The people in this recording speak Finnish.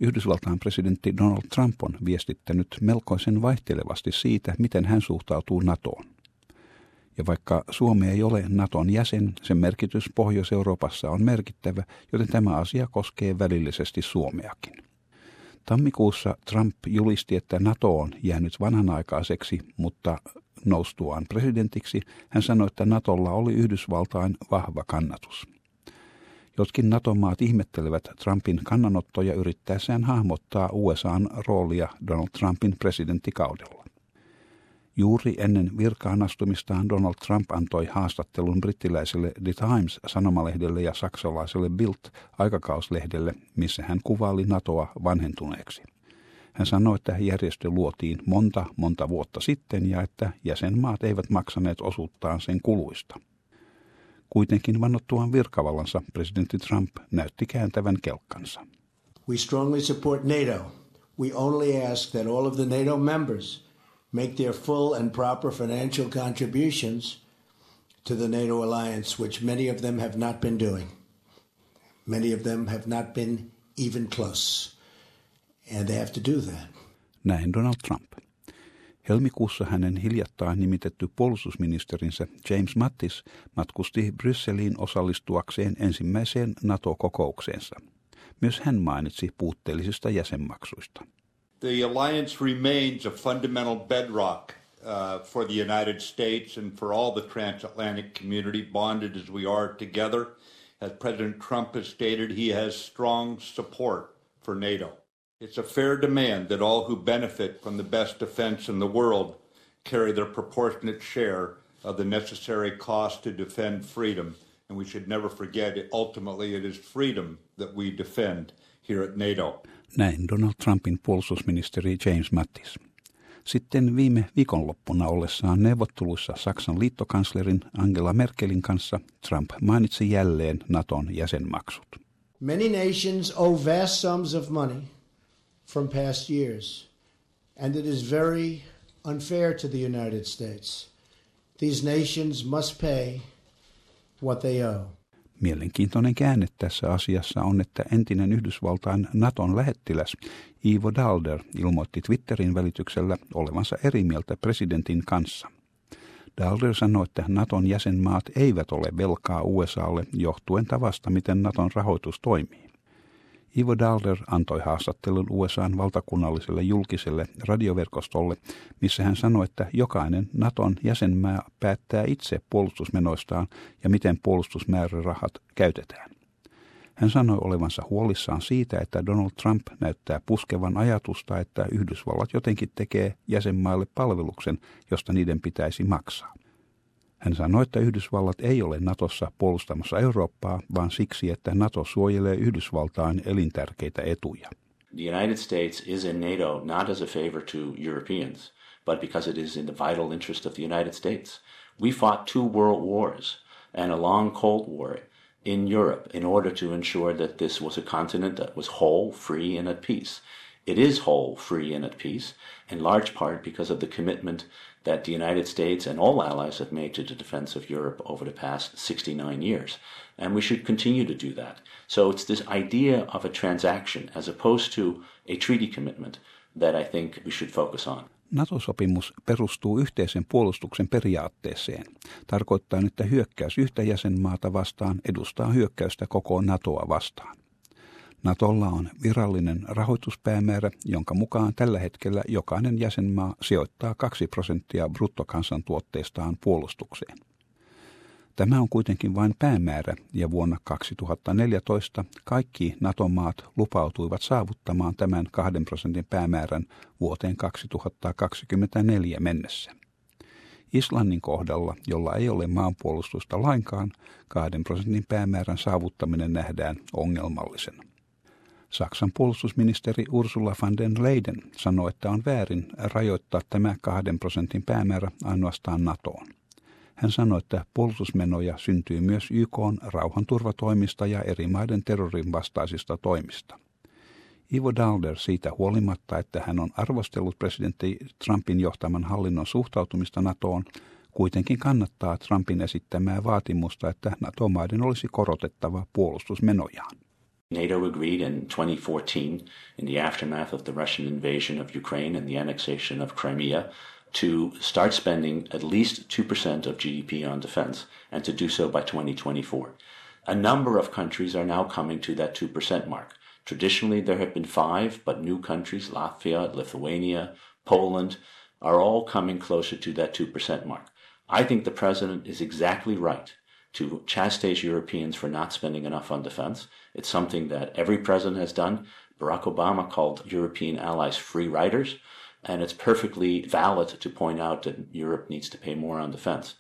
Yhdysvaltain presidentti Donald Trump on viestittänyt melkoisen vaihtelevasti siitä, miten hän suhtautuu NATOon. Ja vaikka Suomi ei ole NATOn jäsen, sen merkitys Pohjois-Euroopassa on merkittävä, joten tämä asia koskee välillisesti Suomeakin. Tammikuussa Trump julisti, että NATO on jäänyt vanhanaikaiseksi, mutta noustuaan presidentiksi hän sanoi, että NATOlla oli Yhdysvaltain vahva kannatus. Jotkin NATO-maat ihmettelevät Trumpin kannanottoja yrittäessään hahmottaa USA:n roolia Donald Trumpin presidenttikaudella. Juuri ennen virkaan astumistaan Donald Trump antoi haastattelun brittiläiselle The Times-sanomalehdelle ja saksalaiselle Bild-aikakauslehdelle, missä hän kuvaili NATOa vanhentuneeksi. Hän sanoi, että järjestö luotiin monta vuotta sitten ja että jäsenmaat eivät maksaneet osuuttaan sen kuluista. Kuitenkin vannottuaan virkavallansa presidentti Trump näytti kääntävän kelkkansa. We strongly support NATO. We only ask that all of the NATO members make their full and proper financial contributions to the NATO alliance, which many of them have not been doing. Many of them have not been even close. And they have to do that. Näin Donald Trump. Helmikuussa hänen hiljattain nimitetty puolustusministerinsä James Mattis matkusti Brysseliin osallistuakseen ensimmäiseen NATO-kokoukseensa. Myös hän mainitsi puutteellisista jäsenmaksuista. The alliance remains a fundamental bedrock for the United States and for all the transatlantic community, bonded as we are together. As President Trump has stated, he has strong support for NATO. It's a fair demand that all who benefit from the best defense in the world carry their proportionate share of the necessary cost to defend freedom. And we should never forget, ultimately it is freedom that we defend here at NATO. Näin Donald Trumpin puolustusministeri James Mattis. Sitten viime viikonloppuna ollessaan neuvotteluissa Saksan liittokanslerin Angela Merkelin kanssa Trump mainitsi jälleen NATOn jäsenmaksut. Many nations owe vast sums of money from past years, and it is very unfair to the United States. These nations must pay what they owe. Mielenkiintoinen käänne tässä asiassa on, että entinen Yhdysvaltain NATOn lähettiläs Ivo Daalder ilmoitti Twitterin välityksellä olevansa eri mieltä presidentin kanssa. Daalder sanoi, että NATOn jäsenmaat eivät ole velkaa USAlle johtuen tavasta, miten NATOn rahoitus toimii. Ivo Daalder antoi haastattelun USA:n valtakunnalliselle julkiselle radioverkostolle, missä hän sanoi, että jokainen NATOn jäsenmaa päättää itse puolustusmenoistaan ja miten puolustusmäärärahat käytetään. Hän sanoi olevansa huolissaan siitä, että Donald Trump näyttää puskevan ajatusta, että Yhdysvallat jotenkin tekee jäsenmaille palveluksen, josta niiden pitäisi maksaa. Hän sanoi, että Yhdysvallat ei ole NATOssa puolustamassa Eurooppaa, vaan siksi, että NATO suojelee Yhdysvaltain elintärkeitä etuja. The United States is in NATO not as a favor to Europeans, but because it is in the vital interest of the United States. We fought 2 world wars and a long Cold War in Europe in order to ensure that this was a continent that was whole, free, and at peace. It is whole, free, and at peace, in large part because of the commitment that the United States and all allies have made to the defense of Europe over the past 69 years. And we should continue to do that. So it's this idea of a transaction as opposed to a treaty commitment that I think we should focus on. NATO-sopimus perustuu yhteisen puolustuksen periaatteeseen, tarkoittaen, että hyökkäys yhtä jäsenmaata vastaan edustaa hyökkäystä koko NATOa vastaan. NATOlla on virallinen rahoituspäämäärä, jonka mukaan tällä hetkellä jokainen jäsenmaa sijoittaa 2% bruttokansantuotteestaan puolustukseen. Tämä on kuitenkin vain päämäärä, ja vuonna 2014 kaikki NATO-maat lupautuivat saavuttamaan tämän 2% päämäärän vuoteen 2024 mennessä. Islannin kohdalla, jolla ei ole maanpuolustusta lainkaan, 2% päämäärän saavuttaminen nähdään ongelmallisena. Saksan puolustusministeri Ursula von der Leyen sanoi, että on väärin rajoittaa tämä 2% päämäärä ainoastaan NATOon. Hän sanoi, että puolustusmenoja syntyy myös YK:n rauhanturvatoimista ja eri maiden terrorin vastaisista toimista. Ivo Daalder siitä huolimatta, että hän on arvostellut presidentti Trumpin johtaman hallinnon suhtautumista NATOon, kuitenkin kannattaa Trumpin esittämää vaatimusta, että NATO-maiden olisi korotettava puolustusmenojaan. NATO agreed in 2014, in the aftermath of the Russian invasion of Ukraine and the annexation of Crimea, to start spending at least 2% of GDP on defense, and to do so by 2024. A number of countries are now coming to that 2% mark. Traditionally, there have been 5, but new countries, Latvia, Lithuania, Poland, are all coming closer to that 2% mark. I think the president is exactly right to chastise Europeans for not spending enough on defense. It's something that every president has done. Barack Obama called European allies free riders, and it's perfectly valid to point out that Europe needs to pay more on defense.